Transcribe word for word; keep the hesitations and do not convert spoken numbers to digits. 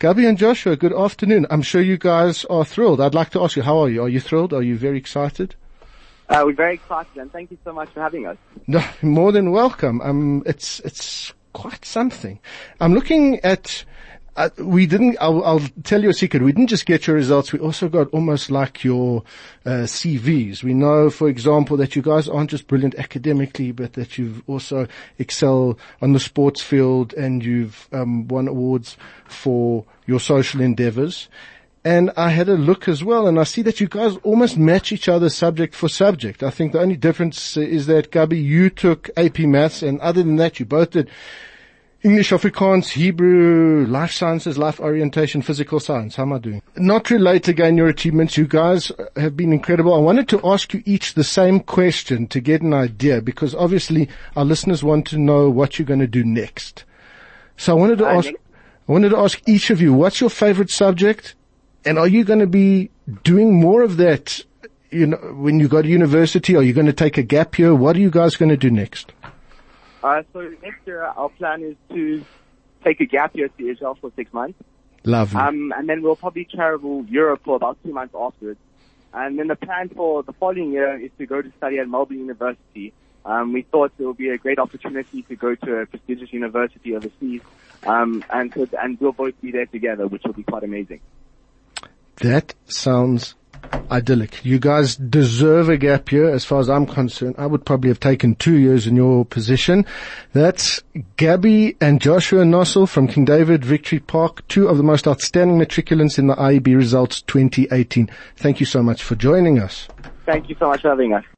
Gabby and Joshua, good afternoon. I'm sure you guys are thrilled. I'd like to ask you, how are you? Are you thrilled? Are you very excited? Uh, we're very excited, and thank you so much for having us. No, more than welcome. Um, it's, it's quite something. I'm looking at, uh, we didn't, I'll, I'll tell you a secret. We didn't just get your results. We also got almost like your, uh, C Vs. We know, for example, that you guys aren't just brilliant academically, but that you've also excel on the sports field and you've, um, won awards for your social endeavors. And I had a look as well, and I see that you guys almost match each other subject for subject. I think the only difference is that, Gabby, you took A P Maths, and other than that, you both did English, Afrikaans, Hebrew, life sciences, life orientation, physical science. How am I doing? Not to relate again your achievements. You guys have been incredible. I wanted to ask you each the same question to get an idea, because obviously our listeners want to know what you're going to do next. So I wanted to ask, I wanted to ask each of you, what's your favorite subject? And are you going to be doing more of that, you know, when you go to university? Are you going to take a gap year? What are you guys going to do next? Uh, so next year our plan is to take a gap year to Israel for six months. Lovely. Um, and then we'll probably travel Europe for about two months afterwards. And then the plan for the following year is to go to study at Melbourne University. Um, we thought it would be a great opportunity to go to a prestigious university overseas. Um, and, could, and we'll both be there together, which will be quite amazing. That sounds idyllic. You guys deserve a gap year as far as I'm concerned. I would probably have taken two years in your position. That's Gabby and Joshua Nossel from King David Victory Park, two of the most outstanding matriculants in the I E B Results twenty eighteen. Thank you so much for joining us. Thank you so much for having us.